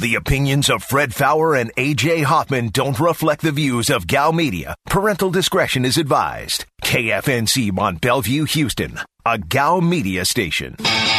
The opinions of Fred Fowler and A.J. Hoffman don't reflect the views of Gal Media. Parental discretion is advised. KFNC Mont Bellevue, Houston, a Gal Media station.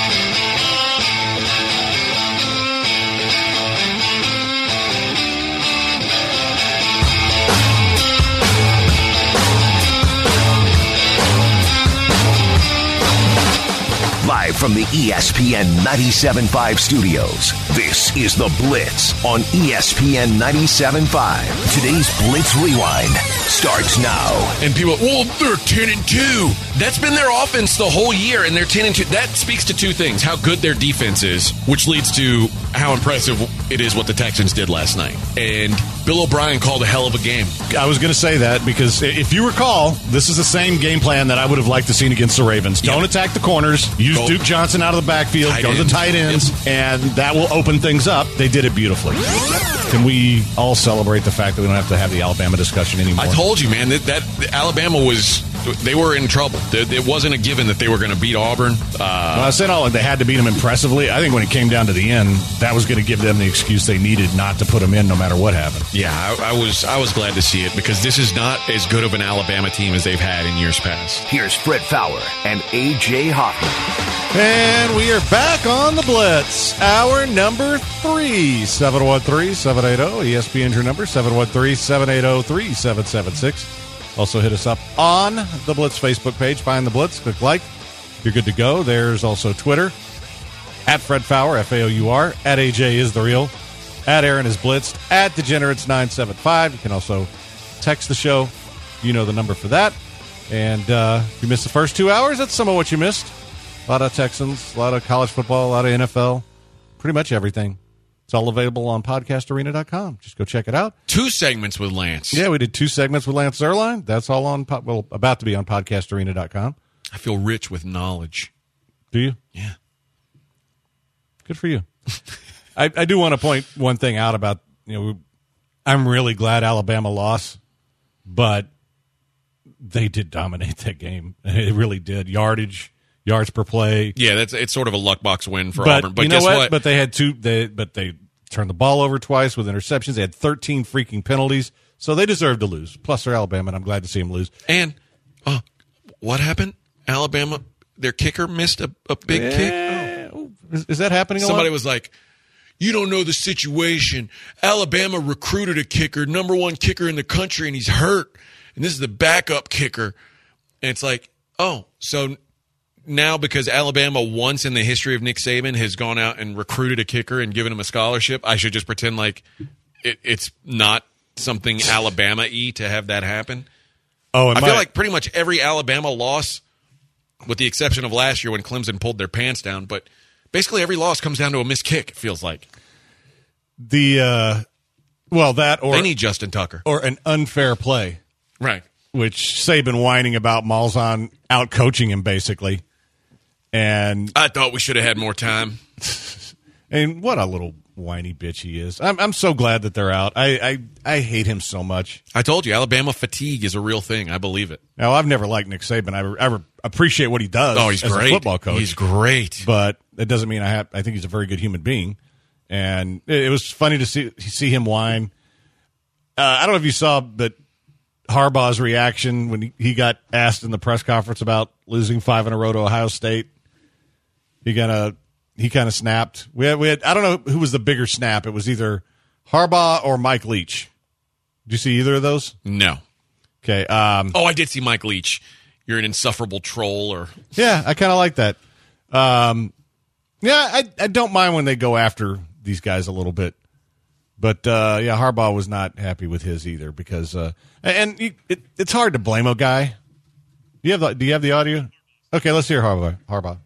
Live from the ESPN 97.5 studios, this is The Blitz on ESPN 97.5. Today's Blitz Rewind starts now. And people, well, they're 10-2. That's been their offense the whole year, and they're 10-2. That speaks to two things: how good their defense is, which leads to how impressive it is what the Texans did last night. And Bill O'Brien called a hell of a game. I was going to say that because if you recall, this is the same game plan that I would have liked to seen against the Ravens. Don't attack the corners. Use Duke Johnson out of the backfield. Go to the tight ends, and that will open things up. They did it beautifully. Can we all celebrate the fact that we don't have to have the Alabama discussion anymore? I told you, man, that Alabama they were in trouble. It wasn't a given that they were going to beat Auburn. I said they had to beat them impressively. I think when it came down to the end, that was going to give them the excuse they needed not to put them in no matter what happened. Yeah, I was glad to see it because this is not as good of an Alabama team as they've had in years past. Here's Fred Fowler and A.J. Hoffman. And we are back on the Blitz. Hour number 3, 713-780. ESPN's your number, 713-780-3776. Also hit us up on the Blitz Facebook page. Find the Blitz, click like. You're good to go. There's also Twitter, at Fred Fowler, F-A-O-U-R, at AJ is the real, at Aaron is Blitzed, at Degenerates975. You can also text the show. You know the number for that. And if you missed the first 2 hours, that's some of what you missed. A lot of Texans, a lot of college football, a lot of NFL, pretty much everything. It's all available on podcastarena.com. Just go check it out. 2 segments with Lance. Yeah, we did 2 segments with Lance Zierlein. That's all on, about to be on podcastarena.com. I feel rich with knowledge. Do you? Yeah. Good for you. I do want to point one thing out about, I'm really glad Alabama lost, but they did dominate that game. It really did. Yards per play. Yeah, it's sort of a luck box win for Auburn. But you know guess what? But they had they turned the ball over twice with interceptions. They had 13 freaking penalties, so they deserved to lose. Plus, they're Alabama, and I'm glad to see them lose. And what happened? Alabama, their kicker missed a big kick. Oh. Is that happening? Somebody was like, "You don't know the situation. Alabama recruited a kicker, number 1 kicker in the country, and he's hurt. And this is the backup kicker." And it's like, oh, so now because Alabama once in the history of Nick Saban has gone out and recruited a kicker and given him a scholarship, I should just pretend like it's not something Alabama-y to have that happen? Oh, I feel like pretty much every Alabama loss, with the exception of last year when Clemson pulled their pants down, but basically every loss comes down to a missed kick, it feels like. That or they need Justin Tucker. Or an unfair play. Right. Which Saban whining about Malzahn out-coaching him, basically. And I thought we should have had more time. And what a little whiny bitch he is. I'm so glad that they're out. I hate him so much. I told you, Alabama fatigue is a real thing. I believe it. Now, I've never liked Nick Saban. I appreciate what he does he's as great. a football coach. He's great. But it doesn't mean I think he's a very good human being. And it was funny to see him whine. I don't know if you saw, but Harbaugh's reaction when he got asked in the press conference about losing 5 in a row to Ohio State. He kind of snapped. We had I don't know who was the bigger snap. It was either Harbaugh or Mike Leach. Did you see either of those? No. Okay. I did see Mike Leach. You're an insufferable troll, or yeah, I kind of like that. I don't mind when they go after these guys a little bit, but Harbaugh was not happy with his either because it's hard to blame a guy. Do you have the audio? Okay, let's hear Harbaugh.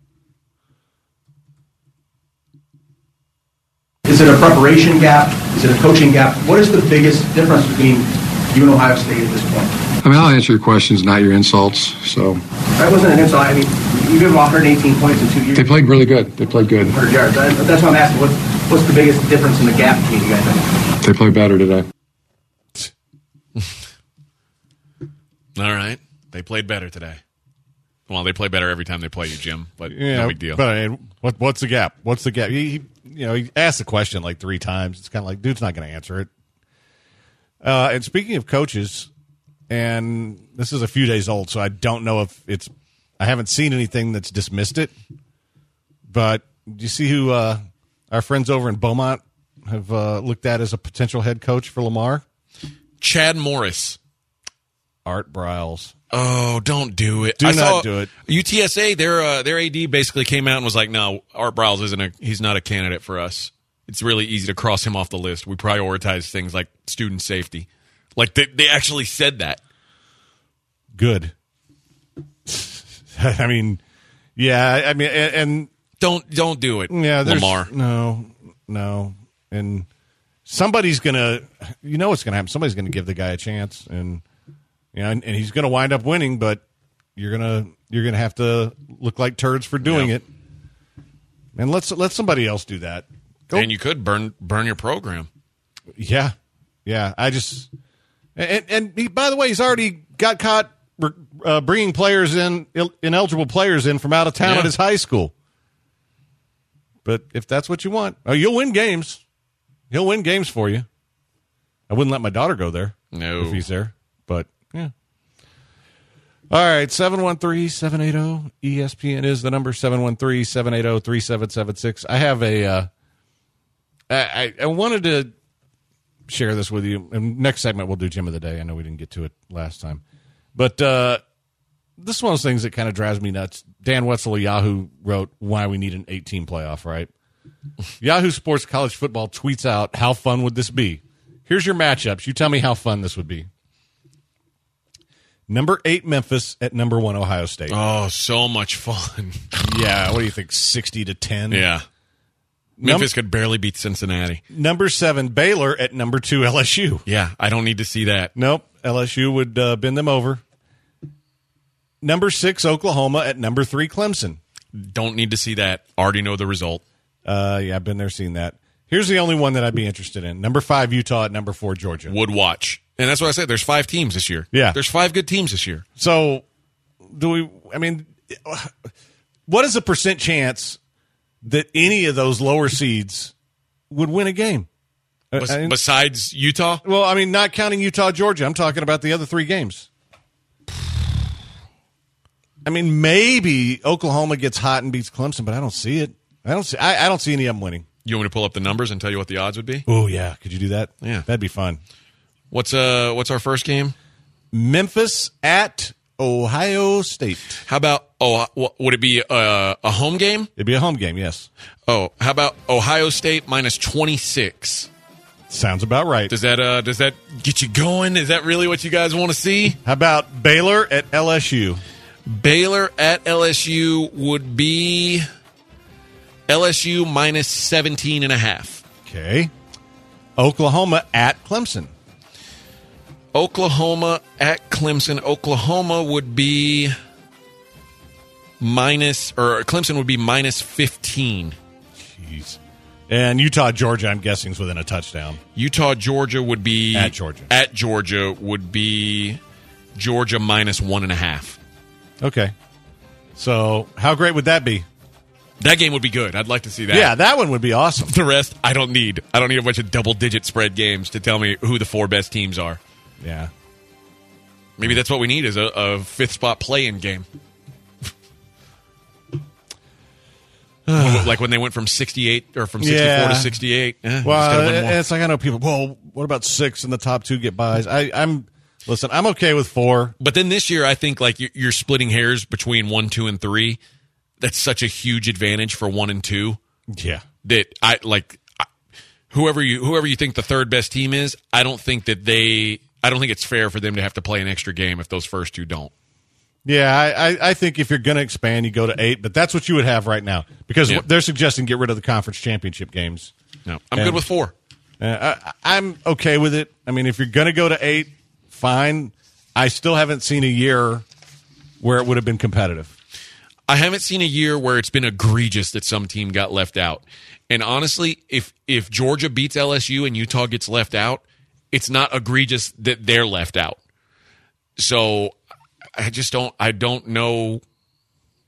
Is it a preparation gap? Is it a coaching gap? What is the biggest difference between you and Ohio State at this point? I mean, I'll answer your questions, not your insults. So that wasn't an insult. I mean, you gave them 118 points in 2 years. They played really good. They played good. 100 yards. That's what I'm asking. What's the biggest difference in the gap between you guys? They played better today. All right. They played better today. Well, they play better every time they play you, Jim, but yeah, no big deal. But what's the gap? What's the gap? he asked the question like 3 times. It's kind of like, dude's not going to answer it. And speaking of coaches, and this is a few days old, so I don't know if I haven't seen anything that's dismissed it. But do you see who our friends over in Beaumont have looked at as a potential head coach for Lamar? Chad Morris. Art Briles. Oh, don't do it. Do not do it. UTSA, their AD basically came out and was like, no, Art Briles he's not a candidate for us. It's really easy to cross him off the list. We prioritize things like student safety. Like, they actually said that. Good. I mean, yeah, I mean, and don't do it, yeah, Lamar. No. And somebody's going to, what's going to happen. Somebody's going to give the guy a chance, and and he's going to wind up winning, but you're going to have to look like turds for doing it. And let somebody else do that. And you could burn your program. Yeah. I just and he, by the way, he's already got caught bringing players ineligible players in from out of town at his high school. But if that's what you want, you'll win games. He'll win games for you. I wouldn't let my daughter go there. No, if he's there. But yeah. All right, 713-780-ESPN is the number. 713-780-3776. I have I wanted to share this with you. And next segment, we'll do Gym of the Day. I know we didn't get to it last time. But this is one of those things that kind of drives me nuts. Dan Wetzel of Yahoo wrote why we need an 8-team playoff, right? Yahoo Sports College Football tweets out, how fun would this be? Here's your matchups. You tell me how fun this would be. Number 8, Memphis at number 1, Ohio State. Oh, so much fun. Yeah, what do you think, 60-10? Yeah. Memphis could barely beat Cincinnati. Number 7, Baylor at number 2, LSU. Yeah, I don't need to see that. Nope, LSU would bend them over. Number 6, Oklahoma at number 3, Clemson. Don't need to see that. Already know the result. Yeah, I've been there, seen that. Here's the only one that I'd be interested in. Number 5, Utah at number 4, Georgia. Would watch. And that's what I said. There's 5 teams this year. Yeah. There's 5 good teams this year. So, what is the percent chance that any of those lower seeds would win a game? Besides Utah? Well, not counting Utah, Georgia. I'm talking about the other 3 games. Maybe Oklahoma gets hot and beats Clemson, but I don't see it. I don't see any of them winning. You want me to pull up the numbers and tell you what the odds would be? Oh, yeah. Could you do that? Yeah. That'd be fun. What's our first game? Memphis at Ohio State. How about, would it be a home game? It'd be a home game, yes. Oh, how about Ohio State minus 26? Sounds about right. Does that get you going? Is that really what you guys want to see? How about Baylor at LSU? Baylor at LSU would be LSU minus 17.5. Okay. Oklahoma at Clemson. Oklahoma at Clemson. Oklahoma would be Clemson would be minus 15. Jeez. And Utah, Georgia, I'm guessing, is within a touchdown. Utah, Georgia would be at Georgia. At Georgia would be Georgia minus 1.5. Okay. So how great would that be? That game would be good. I'd like to see that. Yeah, that one would be awesome. The rest, I don't need a bunch of double-digit spread games to tell me who the 4 best teams are. Yeah. Maybe that's what we need is a 5th spot play-in game. Like when they went from 68 or from 64 to 68. Well, it's like I know people, well, what about 6 in the top 2 get buys? I'm okay with 4. But then this year, I think like you're splitting hairs between 1, 2, and 3. That's such a huge advantage for 1 and 2. Yeah. That whoever you think the 3rd best team is, I don't think it's fair for them to have to play an extra game if those first 2 don't. Yeah, I think if you're going to expand, you go to 8, but that's what you would have right now because they're suggesting get rid of the conference championship games. No, I'm good with 4. I'm okay with it. If you're going to go to 8, fine. I still haven't seen a year where it would have been competitive. I haven't seen a year where it's been egregious that some team got left out. And honestly, if Georgia beats LSU and Utah gets left out, it's not egregious that they're left out. So I don't know.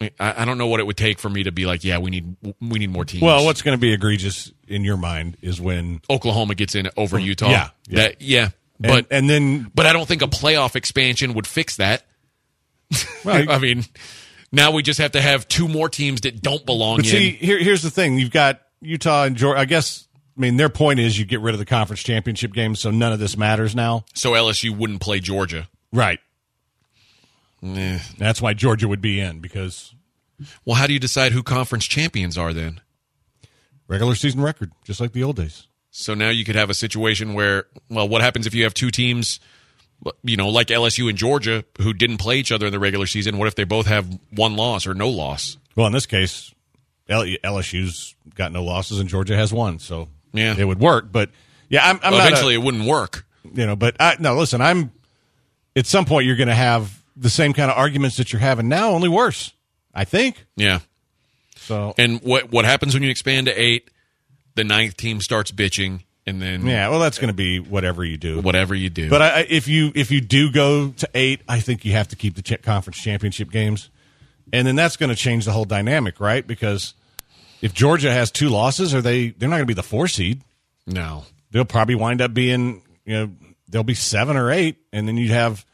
I don't know what it would take for me to be like, yeah, we need more teams. Well, what's going to be egregious in your mind is when Oklahoma gets in over Utah. Yeah. But then I don't think a playoff expansion would fix that. Well, I mean, now we just have to have 2 more teams that don't belong in. See, here's the thing: you've got Utah and Georgia. I guess. I mean, their point is you get rid of the conference championship games, so none of this matters now. So LSU wouldn't play Georgia, right? Eh. That's why Georgia would be in because. Well, how do you decide who conference champions are then? Regular season record, just like the old days. So now you could have a situation where, well, what happens if you have 2 teams, like LSU and Georgia, who didn't play each other in the regular season? What if they both have 1 loss or no loss? Well, in this case, LSU's got no losses and Georgia has 1, so yeah, it would work. But yeah, I'm eventually it wouldn't work. But listen, at some point you're going to have the same kind of arguments that you're having now, only worse, I think. Yeah. So and what happens when you expand to 8? The 9th team starts bitching, and then that's going to be whatever you do. Whatever you do. But if you do go to 8, I think you have to keep the conference championship games, and then that's going to change the whole dynamic, right? Because if Georgia has 2 losses, they're not going to be the 4 seed. No, they'll probably wind up being they'll be 7 or 8, and then you'd have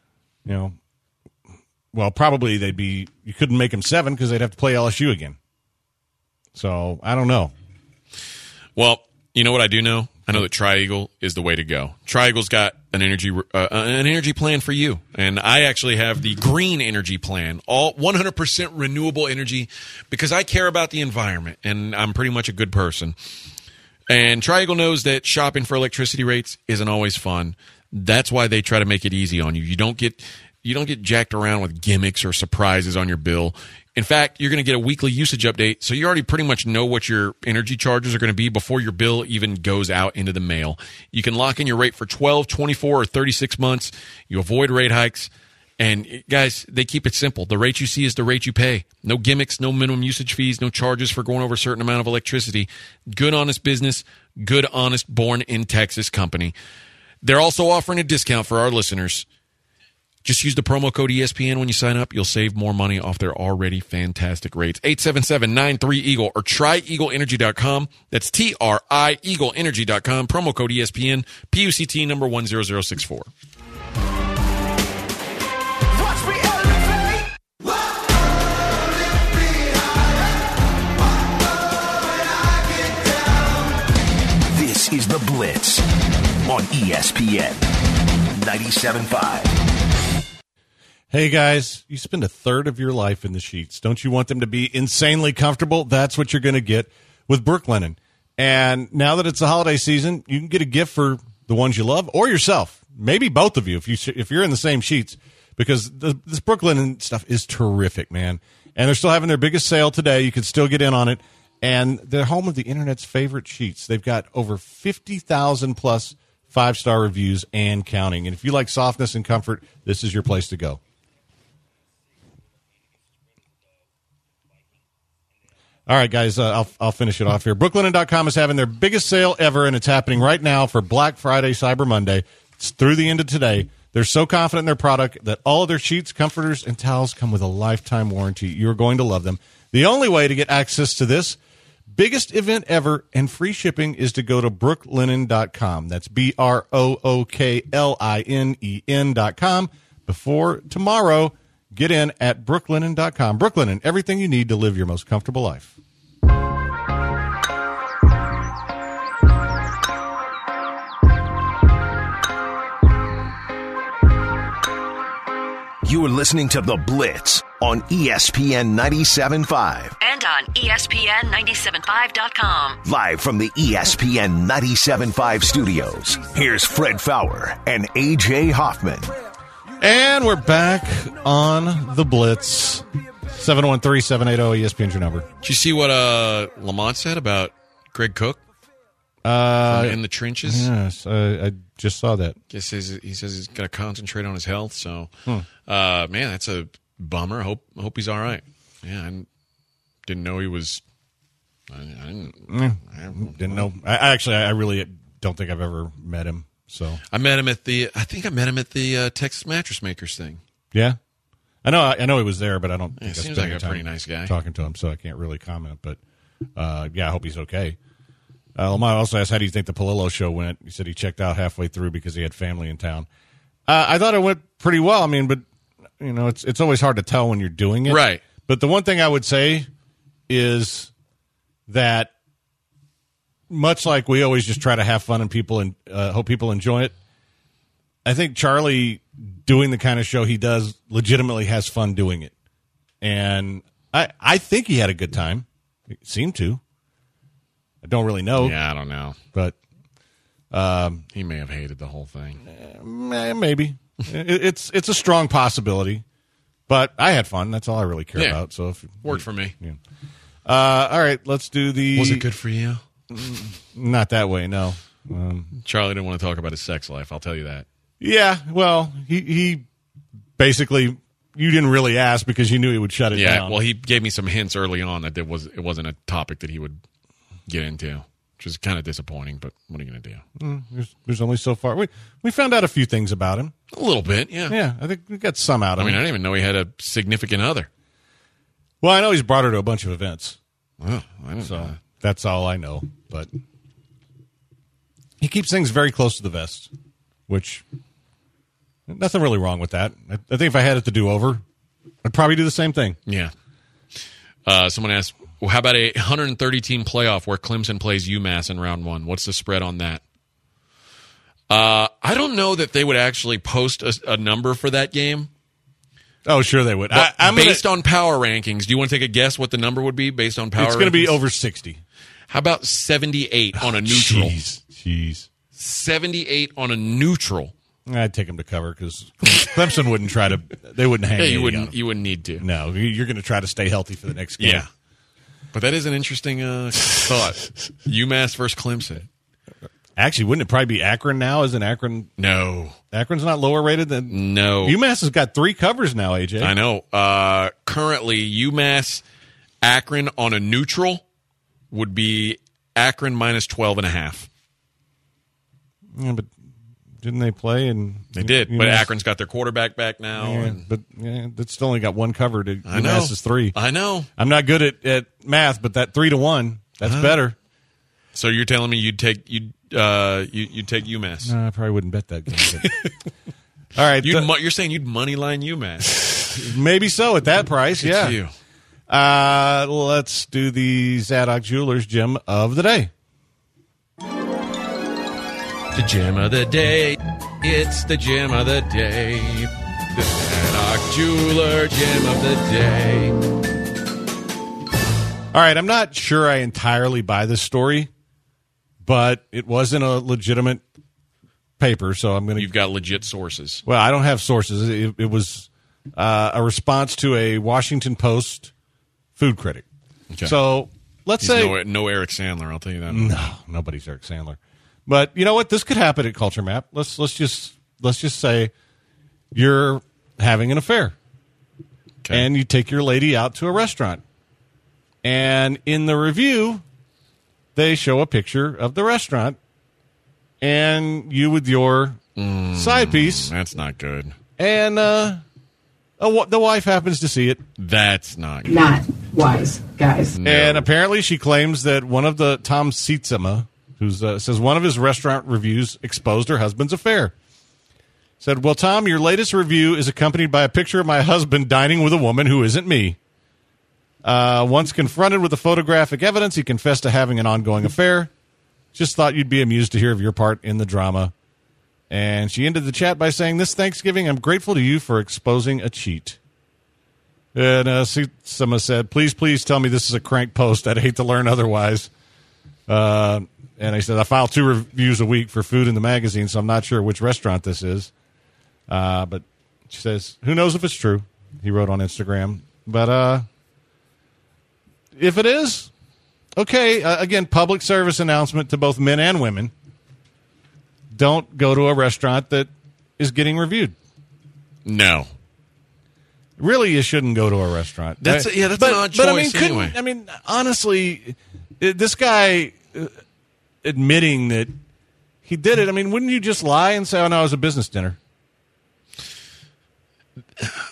probably you couldn't make them 7 because they'd have to play LSU again. So I don't know. Well, you know what I do know? I know that Tri-Eagle is the way to go. Tri-Eagle's got an energy plan for you, and I actually have the green energy plan, all 100% renewable energy, because I care about the environment, and I'm pretty much a good person. And Tri-Eagle knows that shopping for electricity rates isn't always fun. That's why they try to make it easy on you. You don't get jacked around with gimmicks or surprises on your bill. In fact, you're going to get a weekly usage update, so you already pretty much know what your energy charges are going to be before your bill even goes out into the mail. You can lock in your rate for 12, 24, or 36 months. You avoid rate hikes. And, guys, they keep it simple. The rate you see is the rate you pay. No gimmicks, no minimum usage fees, no charges for going over a certain amount of electricity. Good, honest business, good, honest, born-in-Texas company. They're also offering a discount for our listeners. Just use the promo code ESPN when you sign up. You'll save more money off their already fantastic rates. 877-93-EAGLE or tryeagleenergy.com. That's TRIEagleEnergy.com. Promo code ESPN, PUCT number 10064. This is The Blitz on ESPN 97.5. Hey, guys, you spend a third of your life in the sheets. Don't you want them to be insanely comfortable? That's what you're going to get with Brooklinen. And now that it's the holiday season, you can get a gift for the ones you love or yourself. Maybe both of you if you're in the same sheets, because this Brooklinen stuff is terrific, man. And they're still having their biggest sale today. You can still get in on it. And they're home of the Internet's favorite sheets. They've got over 50,000-plus 5-star reviews and counting. And if you like softness and comfort, this is your place to go. All right, guys, I'll finish it off here. Brooklinen.com is having their biggest sale ever, and it's happening right now for Black Friday, Cyber Monday. It's through the end of today. They're so confident in their product that all of their sheets, comforters, and towels come with a lifetime warranty. You're going to love them. The only way to get access to this biggest event ever and free shipping is to go to brooklinen.com. That's BROOKLINEN.com. Before tomorrow, get in at brooklinen.com. Brooklinen, everything you need to live your most comfortable life. You are listening to The Blitz on ESPN 97.5. And on ESPN975.com. Live from the ESPN 97.5 studios, here's Fred Faour and A.J. Hoffman. And we're back on The Blitz. 713-780-ESPN's your number. Did you see what Lamont said about Greg Cook? In the trenches? Yes, I just saw that. He says he's got to concentrate on his health. So, man, that's a bummer. I hope he's all right. Yeah, I didn't know he was. I didn't know. I really don't think I've ever met him. So I met him at the. I think I met him at the Texas Mattress Makers thing. Yeah, I know he was there, but I don't. He think I seems spent like any a time pretty nice guy. Talking to him, so I can't really comment. But yeah, I hope he's okay. Lamar also asked, "How do you think the Palillo show went?" He said he checked out halfway through because he had family in town. I thought it went pretty well. I mean, but it's always hard to tell when you're doing it, Right. But the one thing I would say is that much like we always just try to have fun and hope people enjoy it, I think Charlie doing the kind of show he does legitimately has fun doing it. And I think he had a good time. He seemed to. I don't really know. Yeah, I don't know. But he may have hated the whole thing. maybe. It's a strong possibility. But I had fun. That's all I really care about. So Worked for me. Yeah. All right, let's do the... Was it good for you? Not that way, no. Charlie didn't want to talk about his sex life, I'll tell you that. Yeah, well, he basically... You didn't really ask because you knew he would shut it down. Yeah, well, he gave me some hints early on that it wasn't a topic that he would get into, which is kind of disappointing, but what are you going to do? There's only so far. We found out a few things about him. A little bit, yeah. Yeah, I think we got some out of I him. didn't even know he had a significant other. Well, I know he's brought her to a bunch of events. Oh, I didn't know So that. that's all I know. But he keeps things very close to the vest, which nothing really wrong with that. I think if I had it to do over, I'd probably do the same thing. Yeah. Someone asked, well, how about a 130-team playoff where Clemson plays UMass in round one? What's the spread on that? I don't know that they would actually post a number for that game. Oh, sure they would. But based on power rankings, do you want to take a guess what the number would be based on power rankings? It's going to be over 60. How about 78 on a neutral? Jeez. 78 on a neutral. I'd take him to cover because Clemson wouldn't try to. They wouldn't hang. Yeah, anything on you him. wouldn't need to. No, you're going to try to stay healthy for the next game. Yeah. But that is an interesting thought. UMass versus Clemson. Actually, wouldn't it probably be Akron now? Isn't Akron? No. Akron's not lower rated than. No. UMass has got 3 covers now. AJ. I know. Currently, UMass Akron on a neutral would be Akron minus 12.5. Yeah, but didn't they play? And They did, but Akron's got their quarterback back now. Yeah, and but that's still only got 1 cover. To I know. UMass is 3. I know. I'm not good at math, but that 3-1, that's better. So you're telling me you'd take UMass? No, I probably wouldn't bet that game. But... All right, You're saying you'd money line UMass? maybe so at that price. Good Yeah. for you. Let's do the Zadok Jewelers gem of the day. The gem of the day. It's the gem of the day. The Zadok Jeweler gem of the day. All right, I'm not sure I entirely buy this story, but it wasn't a legitimate paper, so I'm going to... You've got legit sources. Well, I don't have sources. It was a response to a Washington Post food critic. Okay. So let's He's say... no Eric Sandler, I'll tell you that. No, nobody's Eric Sandler. But you know what? This could happen at Culture Map. Let's just say you're having an affair, Okay. and you take your lady out to a restaurant, and in the review, they show a picture of the restaurant, and you with your side piece, That's not good. and the wife happens to see it. That's not good. Not wise, guys. No. And apparently she claims that one of the Tom Sietsema, who says one of his restaurant reviews exposed her husband's affair. Said, well, Tom, your latest review is accompanied by a picture of my husband dining with a woman who isn't me. Once confronted with the photographic evidence, he confessed to having an ongoing affair. Just thought you'd be amused to hear of your part in the drama. And she ended the chat by saying, this Thanksgiving, I'm grateful to you for exposing a cheat. And Sietsema said, please tell me this is a crank post. I'd hate to learn otherwise. And I said, I file 2 reviews a week for food in the magazine, so I'm not sure which restaurant this is. But she says, who knows if it's true? He wrote on Instagram. But if it is, okay, again, public service announcement to both men and women. Don't go to a restaurant that is getting reviewed. No. Really, you shouldn't go to a restaurant. That's an odd choice anyway. I mean, honestly, this guy admitting that he did it, I mean, wouldn't you just lie and say, oh, no, it was a business dinner?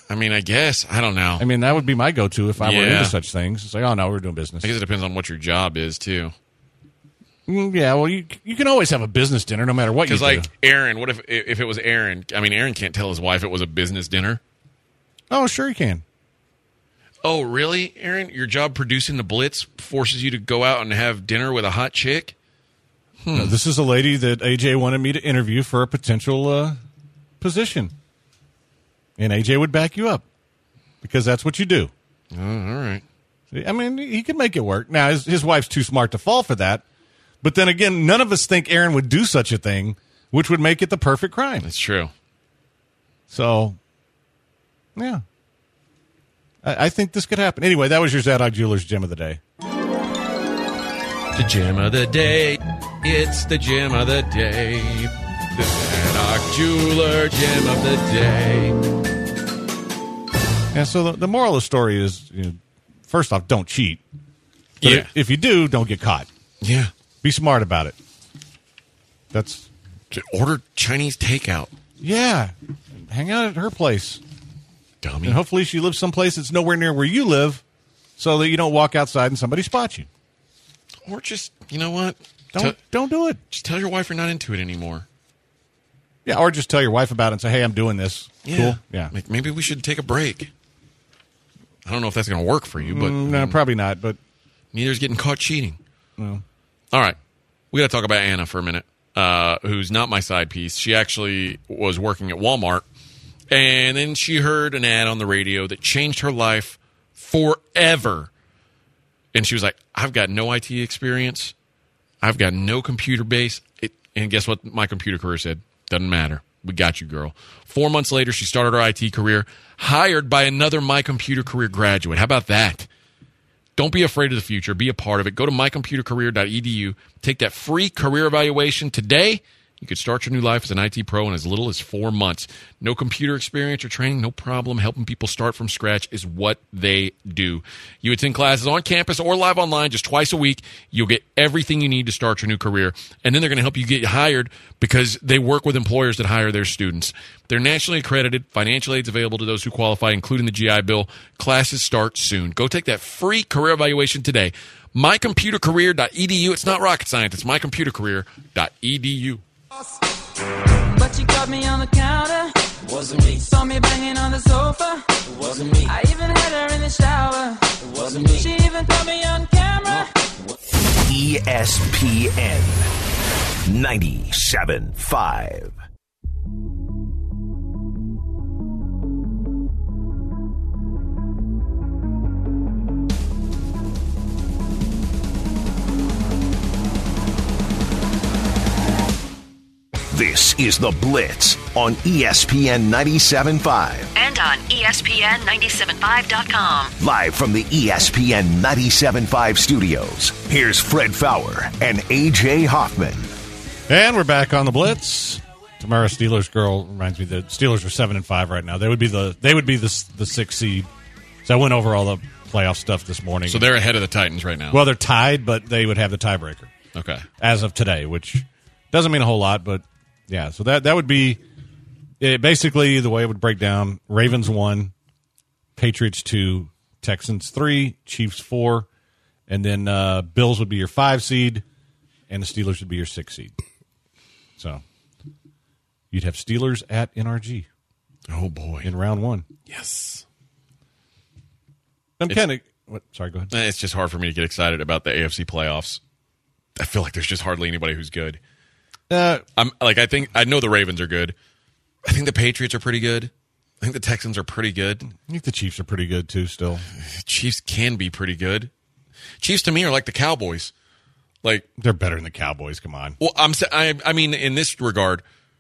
I mean, I guess. I don't know. I mean, that would be my go-to if I were Yeah. into such things. It's like, oh, no, we're doing business. I guess it depends on what your job is, too. Yeah, well, you can always have a business dinner no matter what you Because, do. like, Aaron, what if it was Aaron? I mean, Aaron can't tell his wife it was a business dinner. Oh, sure you can. Oh, really, Aaron? Your job producing the Blitz forces you to go out and have dinner with a hot chick? No, this is a lady that AJ wanted me to interview for a potential position. And AJ would back you up because that's what you do. Oh, all right. I mean, he could make it work. Now, his wife's too smart to fall for that. But then again, none of us think Aaron would do such a thing, which would make it the perfect crime. That's true. So, yeah. I think this could happen. Anyway, that was your Zadok Jewelers Gem of the Day. The gem of the day. It's the gem of the day. The Zadok Jeweler Gem of the day. Yeah, so the moral of the story is, first off, don't cheat. But Yeah. if you do, don't get caught. Yeah. Be smart about it. That's, Order Chinese takeout. yeah. Hang out at her place. Dummy. And hopefully she lives someplace that's nowhere near where you live so that you don't walk outside and somebody spots you. Or just, you know what? Don't do it. Just tell your wife you're not into it anymore. Yeah, or just tell your wife about it and say, hey, I'm doing this. Cool? Yeah. Like, maybe we should take a break. I don't know if that's going to work for you, but No, probably not, but neither's getting caught cheating. well. All right. We got to talk about Anna for a minute, who's not my side piece. She actually was working at Walmart, and then she heard an ad on the radio that changed her life forever. And she was like, I've got no IT experience. I've got no computer base. And guess what my computer career said? Doesn't matter. We got you, girl. 4 months later, she started her IT career, hired by another My Computer Career graduate. How about that? Don't be afraid of the future. Be a part of it. Go to mycomputercareer.edu. Take that free career evaluation today. You could start your new life as an IT pro in as little as 4 months. No computer experience or training, no problem. Helping people start from scratch is what they do. You attend classes on campus or live online just twice a week. You'll get everything you need to start your new career. And then they're going to help you get hired because they work with employers that hire their students. They're nationally accredited. Financial aid's available to those who qualify, including the GI Bill. Classes start soon. Go take that free career evaluation today. mycomputercareer.edu. It's not rocket science. It's mycomputercareer.edu. But you caught me on the counter. It wasn't me. Saw me banging on the sofa. It wasn't me. I even had her in the shower. It wasn't me. She even caught me on camera. ESPN 97.5. This is The Blitz on ESPN 97.5. And on ESPN975.com. Live from the ESPN 97.5 studios, here's Fred Fowler and A.J. Hoffman. And we're back on the Blitz. Tamara Steelers girl reminds me that Steelers are 7-5 right now. They would be the 6th seed. So I went over all the playoff stuff this morning. So they're ahead of the Titans right now. Well, they're tied, but they would have the tiebreaker. Okay. As of today, which doesn't mean a whole lot, but yeah. So that would be basically the way it would break down. Ravens 1, Patriots 2, Texans 3, Chiefs 4, and then Bills would be your 5 seed, and the Steelers would be your 6 seed. So you'd have Steelers at NRG. Oh, boy. In round 1. Yes. I'm kind of... Sorry, go ahead. It's just hard for me to get excited about the AFC playoffs. I feel like there's just hardly anybody who's good. I know the Ravens are good. I think the Patriots are pretty good. I think the Texans are pretty good. I think the Chiefs are pretty good, too, still. Chiefs can be pretty good. Chiefs, to me, are like the Cowboys. Like, they're better than the Cowboys, come on. Well, I mean, in this regard,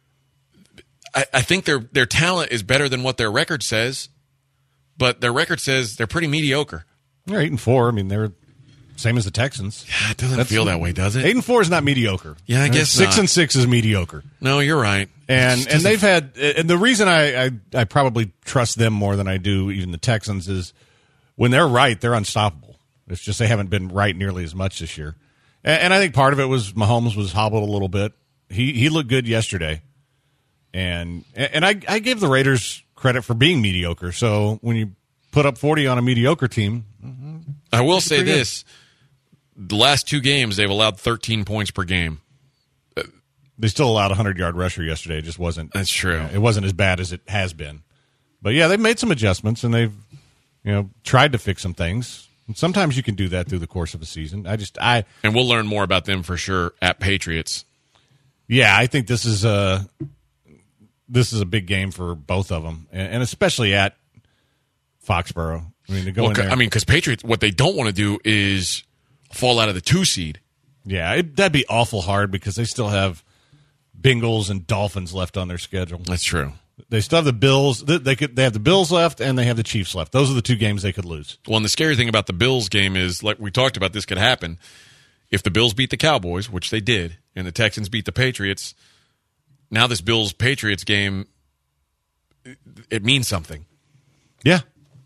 I think their talent is better than what their record says, but their record says they're pretty mediocre. They're 8-4. I mean, they're same as the Texans. Yeah, it doesn't feel that way, does it? 8-4 is not mediocre. Yeah, I guess 6-6 is mediocre. No, you're right. And they've had, and the reason I probably trust them more than I do even the Texans is when they're right, they're unstoppable. It's just they haven't been right nearly as much this year. And I think part of it was Mahomes was hobbled a little bit. He looked good yesterday. And I gave the Raiders credit for being mediocre. So when you put up 40 on a mediocre team, I will say this. The last 2 games, they've allowed 13 points per game. they still allowed a 100-yard rusher yesterday. It just wasn't. That's true. It wasn't as bad as it has been. But, yeah, they've made some adjustments, and they've tried to fix some things. And sometimes you can do that through the course of a season. And we'll learn more about them for sure at Patriots. Yeah, I think this is a big game for both of them, and especially at Foxborough. I mean, to go in there. I mean, because Patriots, what they don't want to do is fall out of the 2 seed. Yeah, that'd be awful hard because they still have Bengals and Dolphins left on their schedule. That's true. They still have the Bills. They have the Bills left, and they have the Chiefs left. Those are the 2 games they could lose. Well, and the scary thing about the Bills game is, like we talked about, this could happen. If the Bills beat the Cowboys, which they did, and the Texans beat the Patriots, now this Bills-Patriots game, it means something. Yeah.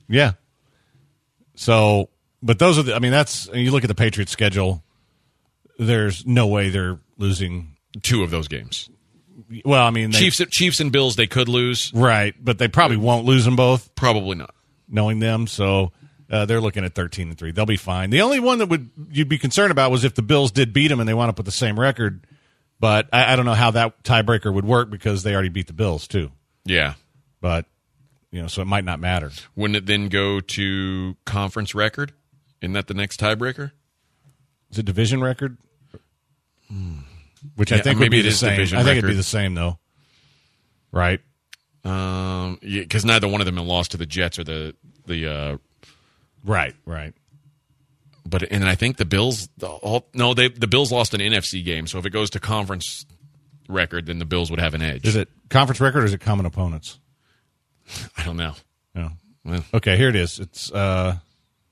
So, but those are you look at the Patriots' schedule, there's no way they're losing 2 of those games. Well, I mean, Chiefs and Bills, they could lose. Right, but they probably won't lose them both. Probably not. Knowing them, so they're looking at 13-3. They'll be fine. The only one that you'd be concerned about was if the Bills did beat them and they wound up with the same record, but I don't know how that tiebreaker would work because they already beat the Bills, too. Yeah. But, so it might not matter. Wouldn't it then go to conference record? Isn't that the next tiebreaker? Is it division record? Which I think would be the same. I think it'd be the same, though. Right? Because neither one of them have lost to the Jets or the Right. But and I think the Bills. The Bills lost an NFC game. So if it goes to conference record, then the Bills would have an edge. Is it conference record or is it common opponents? I don't know. No. Well, okay, here it is. It's what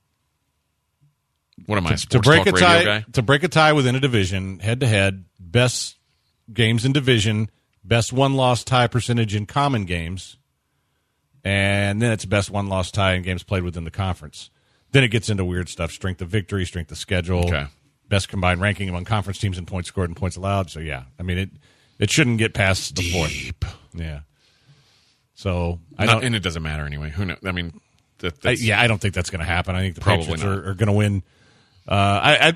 am I? To break a tie, guy? To break a tie within a division, head to head, best games in division, best won-loss tie percentage in common games, and then it's best won-loss tie in games played within the conference. Then it gets into weird stuff: strength of victory, strength of schedule, best combined ranking among conference teams in points scored and points allowed. So yeah, I mean it shouldn't get past the fourth. Yeah. So and it doesn't matter anyway. Who knows? I mean, I don't think that's going to happen. I think the Probably Patriots are going to win. I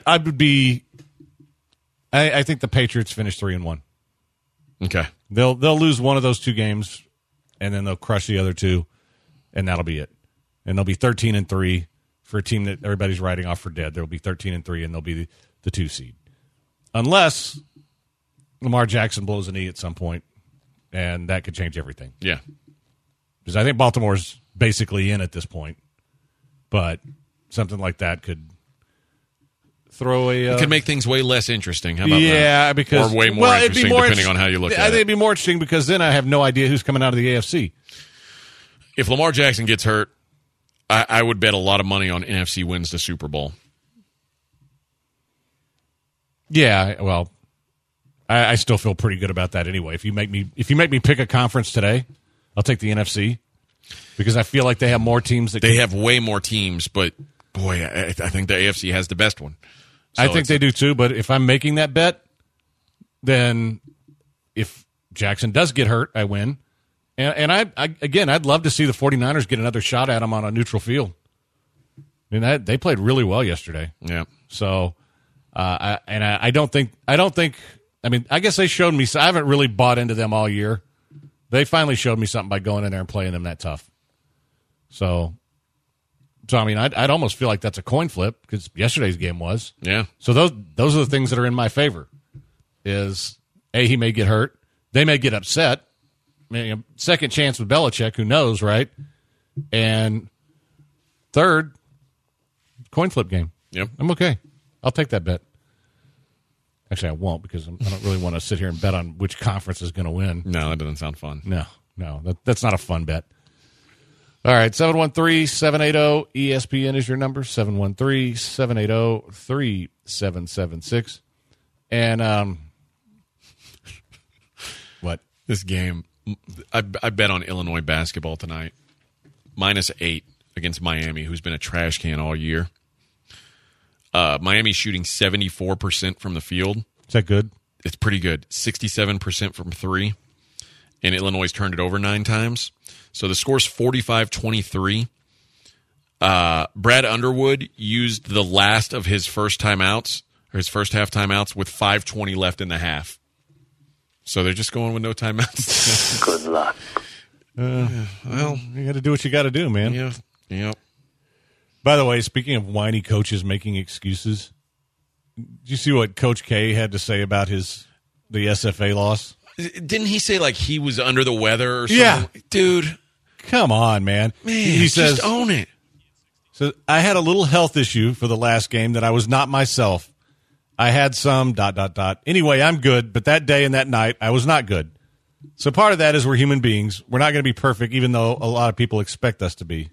think the Patriots finish 3-1. Okay. They'll lose one of those 2 games, and then they'll crush the other 2, and that'll be it. And they'll be 13-3 for a team that everybody's writing off for dead. They'll be 13-3, and they'll be the 2 seed, unless Lamar Jackson blows a knee at some point, and that could change everything. Yeah. Because I think Baltimore's basically in at this point, but something like that could throw it could make things way less interesting. How about that? Yeah, because or way more interesting, depending on how you look at it. I think it'd be more interesting because then I have no idea who's coming out of the AFC. If Lamar Jackson gets hurt, I would bet a lot of money on NFC wins the Super Bowl. Yeah, well, I still feel pretty good about that anyway. If you make me pick a conference today, I'll take the NFC because I feel like they have more teams. They have way more teams, but boy, I think the AFC has the best one. So I think they do too, but if I'm making that bet, then if Jackson does get hurt, I win. And I'd love to see the 49ers get another shot at him on a neutral field. I mean, they played really well yesterday. Yeah. So, I don't think. I mean, I guess they showed me. I haven't really bought into them all year. They finally showed me something by going in there and playing them that tough. So I mean, I'd almost feel like that's a coin flip because yesterday's game was. Yeah. So those are the things that are in my favor. Is he may get hurt, they may get upset. I mean, second chance with Belichick, who knows, right? And third, coin flip game. Yep. I'm okay. I'll take that bet. Actually, I won't because I don't really want to sit here and bet on which conference is going to win. No, that doesn't sound fun. No, that's not a fun bet. All right, 713-780-ESPN is your number, 713-780-3776. And what? This game, I bet on Illinois basketball tonight. -8 against Miami, who's been a trash can all year. Miami's shooting 74% from the field. Is that good? It's pretty good. 67% from 3. and Illinois turned it over 9 times. So the score's 45-23. Brad Underwood used the last of his first timeouts, or his first half timeouts, with 5:20 left in the half. So they're just going with no timeouts. Good luck. Well, you got to do what you got to do, man. Yeah. Yep. By the way, speaking of whiny coaches making excuses, did you see what Coach K had to say about the SFA loss? Didn't he say like he was under the weather or something? Yeah. Dude. Come on, man. He says, just own it. So I had a little health issue for the last game that I was not myself. I had some ... Anyway, I'm good, but that day and that night, I was not good. So part of that is we're human beings. We're not going to be perfect, even though a lot of people expect us to be.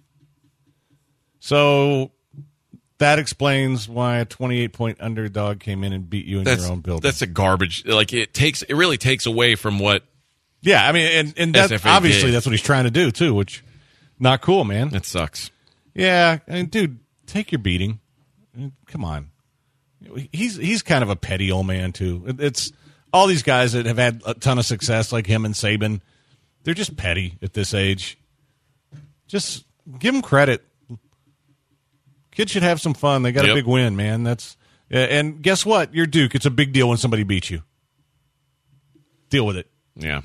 So that explains why a 28-point underdog came in and beat you in your own building. That's a garbage. Like it really takes away from what. Yeah, I mean, and that's obviously that's what he's trying to do too, which not cool, man. That sucks. Yeah, I mean, dude, take your beating. I mean, come on. He's kind of a petty old man too. It's all these guys that have had a ton of success, like him and Saban. They're just petty at this age. Just give them credit. Kids should have some fun. They got a big win, man. And guess what? You're Duke. It's a big deal when somebody beats you. Deal with it. Yeah.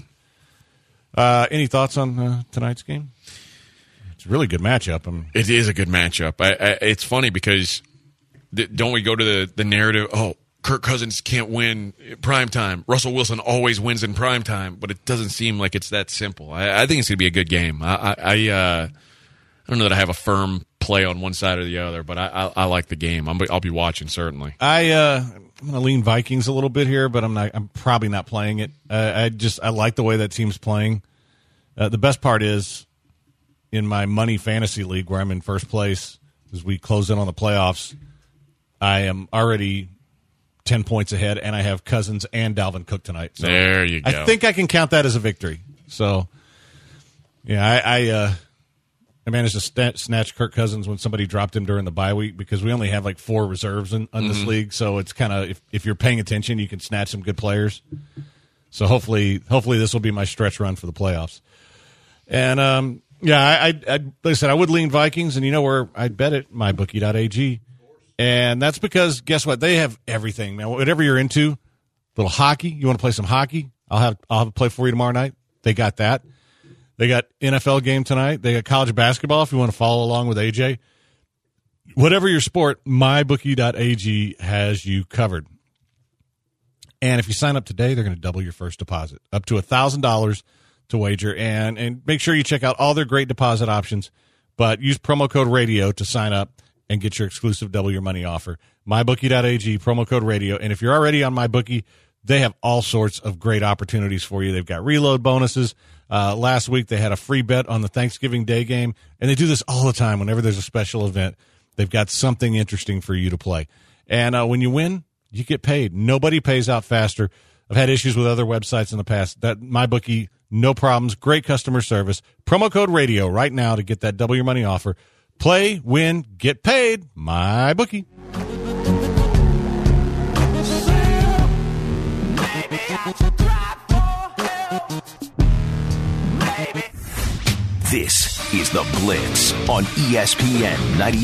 Any thoughts on tonight's game? It's a really good matchup. It is a good matchup. It's funny because don't we go to the narrative, Kirk Cousins can't win primetime. Russell Wilson always wins in primetime, but it doesn't seem like it's that simple. I think it's going to be a good game. I don't know that I have a firm play on one side or the other, but I like the game. I'll be watching, certainly. I'm going to lean Vikings a little bit here, but I'm probably not playing it. I like the way that team's playing. The best part is in my money fantasy league where I'm in first place as we close in on the playoffs, I am already 10 points ahead, and I have Cousins and Dalvin Cook tonight. So there you go. I think I can count that as a victory. So, yeah, I managed to snatch Kirk Cousins when somebody dropped him during the bye week because we only have like 4 reserves in this league. So it's kind of, if you're paying attention, you can snatch some good players. So hopefully this will be my stretch run for the playoffs. And, I like I said, I would lean Vikings, and you know where I'd bet it? MyBookie.ag. And that's because, guess what? They have everything, man. Whatever you're into, little hockey. You want to play some hockey? I'll have a play for you tomorrow night. They got that. They got NFL game tonight. They got college basketball if you want to follow along with AJ. Whatever your sport, MyBookie.ag has you covered. And if you sign up today, they're going to double your first deposit, up to $1,000 to wager. And make sure you check out all their great deposit options, but use promo code RADIO to sign up and get your exclusive double your money offer. MyBookie.ag, promo code RADIO. And if you're already on MyBookie, they have all sorts of great opportunities for you. They've got reload bonuses. Last week, they had a free bet on the Thanksgiving Day game, and they do this all the time. Whenever there's a special event, they've got something interesting for you to play. And when you win, you get paid. Nobody pays out faster. I've had issues with other websites in the past. That MyBookie, no problems, great customer service. Promo code RADIO right now to get that double your money offer. Play, win, get paid. MyBookie. This is The Blitz on ESPN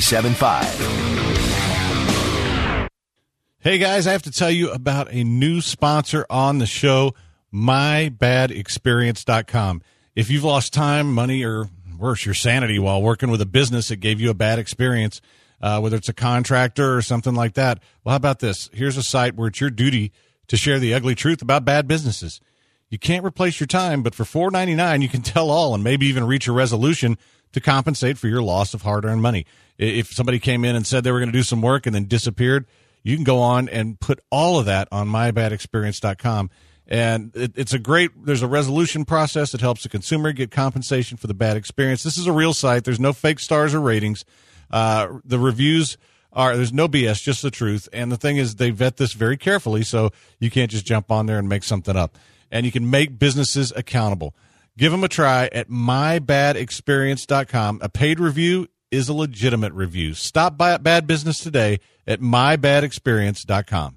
97.5. Hey, guys, I have to tell you about a new sponsor on the show, MyBadExperience.com. If you've lost time, money, or worse, your sanity while working with a business that gave you a bad experience, whether it's a contractor or something like that, well, how about this? Here's a site where it's your duty to share the ugly truth about bad businesses. You can't replace your time, but for $4.99, you can tell all and maybe even reach a resolution to compensate for your loss of hard-earned money. If somebody came in and said they were going to do some work and then disappeared, you can go on and put all of that on MyBadExperience.com. And there's a resolution process that helps the consumer get compensation for the bad experience. This is a real site. There's no fake stars or ratings. The reviews there's no BS, just the truth. And the thing is, they vet this very carefully, so you can't just jump on there and make something up. And you can make businesses accountable. Give them a try at MyBadExperience.com. A paid review is a legitimate review. Stop by at Bad Business today at MyBadExperience.com.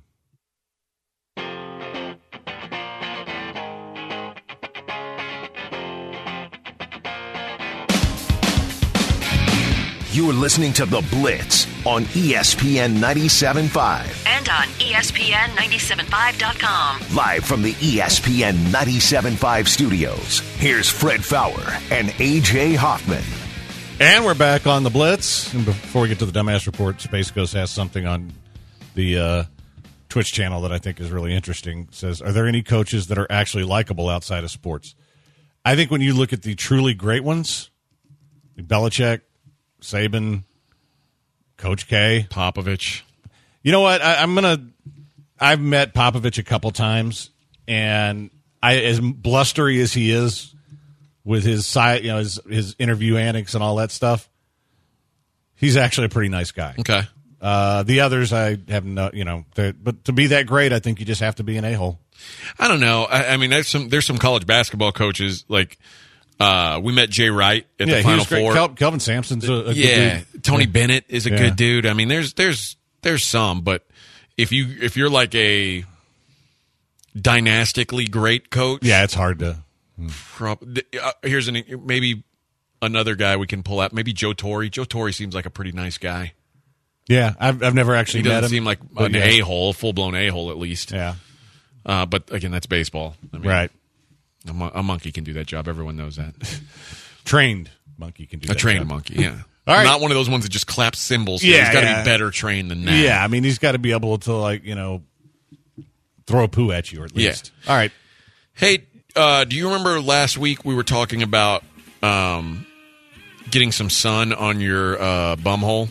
You're listening to The Blitz on ESPN 97.5. And on ESPN975.com. Live from the ESPN 97.5 studios, here's Fred Fowler and A.J. Hoffman. And we're back on The Blitz. And before we get to the Dumbass Report, Space Ghost has something on the Twitch channel that I think is really interesting. It says, are there any coaches that are actually likable outside of sports? I think when you look at the truly great ones, like Belichick, Saban, Coach K, Popovich. You know what? I've met Popovich a couple times, and as blustery as he is with his side, his interview antics and all that stuff, he's actually a pretty nice guy. Okay. The others, I have no, but to be that great, I think you just have to be an a-hole. I don't know. I mean, there's some college basketball coaches like. We met Jay Wright at the Final Four. Kelvin Sampson's a good dude. Tony Bennett is a good dude. I mean, there's some, but if you're like a dynastically great coach, it's hard to. Here's maybe another guy we can pull out. Maybe Joe Torre. Joe Torre seems like a pretty nice guy. Yeah, I've never actually met him. He doesn't seem like an a-hole, a full-blown a-hole at least. Yeah. But again, that's baseball. I mean, right. A monkey can do that job. Everyone knows that. Trained monkey can do that. A trained job. monkey, yeah. All right. Not one of those ones that just claps cymbals. He's got to be better trained than that. Yeah, I mean, he's got to be able to, throw a poo at you, or at least. Yeah. All right. Hey, do you remember last week we were talking about getting some sun on your bumhole?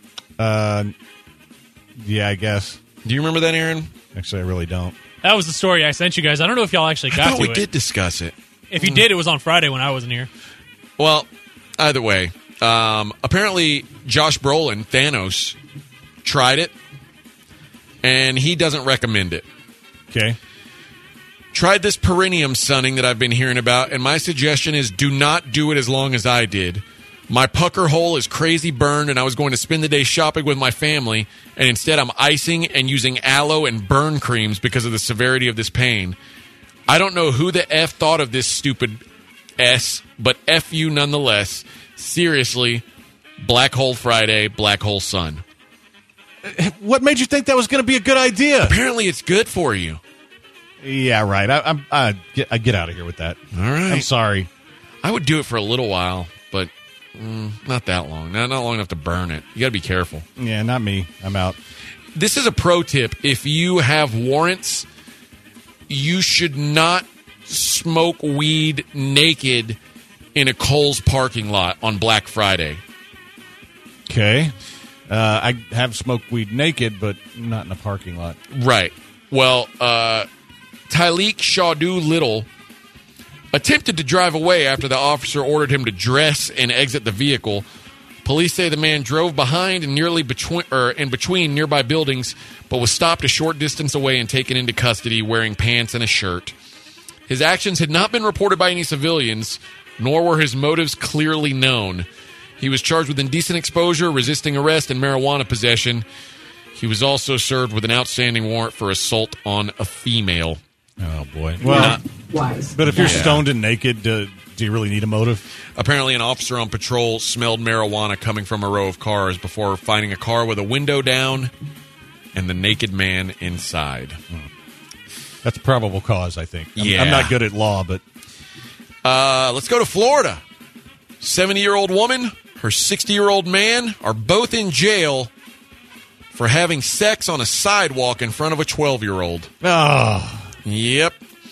Yeah, I guess. Do you remember that, Aaron? Actually, I really don't. That was the story I sent you guys. I don't know if y'all actually got to it. I thought we did discuss it. If you did, it was on Friday when I wasn't here. Well, either way, apparently Josh Brolin, Thanos, tried it, and he doesn't recommend it. Okay. Tried this perineum sunning that I've been hearing about, and my suggestion is do not do it as long as I did. My pucker hole is crazy burned, and I was going to spend the day shopping with my family, and instead I'm icing and using aloe and burn creams because of the severity of this pain. I don't know who the F thought of this stupid S, but F you nonetheless. Seriously, Black Hole Friday, Black Hole Sun. What made you think that was going to be a good idea? Apparently it's good for you. Yeah, right. I get out of here with that. All right. I'm sorry. I would do it for a little while, but not that long. Not long enough to burn it. You got to be careful. Yeah, not me. I'm out. This is a pro tip. If you have warrants, you should not smoke weed naked in a Kohl's parking lot on Black Friday. Okay. I have smoked weed naked, but not in a parking lot. Right. Well, Tyleek Shawdu Little attempted to drive away after the officer ordered him to dress and exit the vehicle. Police say the man drove behind and nearly in between nearby buildings, but was stopped a short distance away and taken into custody wearing pants and a shirt. His actions had not been reported by any civilians, nor were his motives clearly known. He was charged with indecent exposure, resisting arrest, and marijuana possession. He was also served with an outstanding warrant for assault on a female. Oh, boy. Well, wise. But if you're stoned and naked, do you really need a motive? Apparently, an officer on patrol smelled marijuana coming from a row of cars before finding a car with a window down and the naked man inside. That's a probable cause, I think. Yeah. I'm not good at law, but... let's go to Florida. 70-year-old woman, her 60-year-old man are both in jail for having sex on a sidewalk in front of a 12-year-old. Oh. Yep.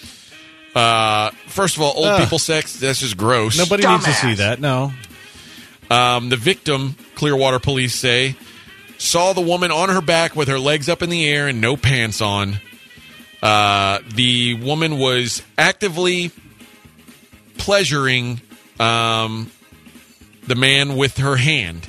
First of all, old people sex, that's just gross. Nobody needs to see that, no. The victim, Clearwater police say, saw the woman on her back with her legs up in the air and no pants on. The woman was actively pleasuring the man with her hand.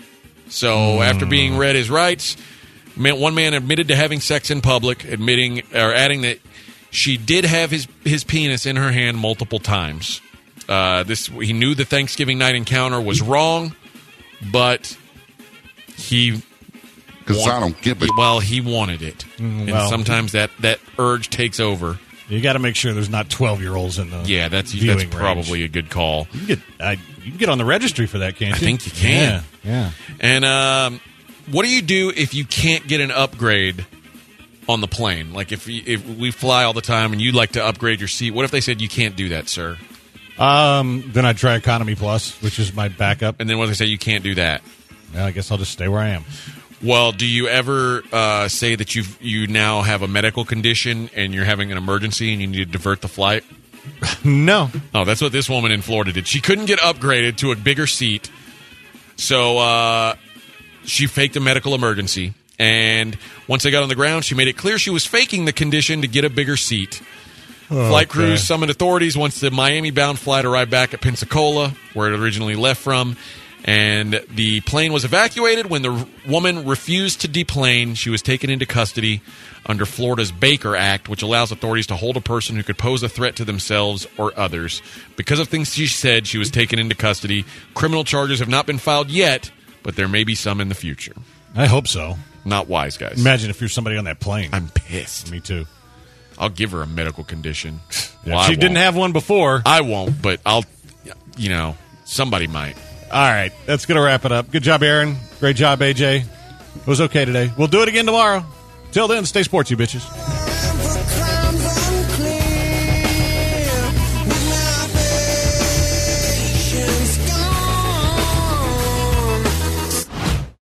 So after being read his rights, one man admitted to having sex in public, adding that she did have his penis in her hand multiple times. He knew the Thanksgiving night encounter was wrong, but he... Because I don't give it. Well, he wanted it. And sometimes that urge takes over. You got to make sure there's not 12-year-olds in the that's viewing probably range. a good call. You can get on the registry for that, can't you? I think you can. Yeah. And what do you do if you can't get an upgrade on the plane? Like if we fly all the time and you'd like to upgrade your seat, what if they said you can't do that, sir? Then I'd try Economy Plus, which is my backup. And then what if they say you can't do that? Well, I guess I'll just stay where I am. Well, do you ever say that you now have a medical condition and you're having an emergency and you need to divert the flight? No. Oh, that's what this woman in Florida did. She couldn't get upgraded to a bigger seat, so she faked a medical emergency. And once they got on the ground, she made it clear she was faking the condition to get a bigger seat. Flight crews summoned authorities once the Miami-bound flight arrived back at Pensacola, where it originally left from. And the plane was evacuated. When the woman refused to deplane, she was taken into custody under Florida's Baker Act, which allows authorities to hold a person who could pose a threat to themselves or others. Because of things she said, she was taken into custody. Criminal charges have not been filed yet, but there may be some in the future. I hope so. Not wise, guys. Imagine if you're somebody on that plane. I'm pissed. Me too. I'll give her a medical condition. Well, she didn't have one before. I won't, but somebody might. All right, that's going to wrap it up. Good job, Aaron. Great job, AJ. It was okay today. We'll do it again tomorrow. Till then, stay sports, you bitches.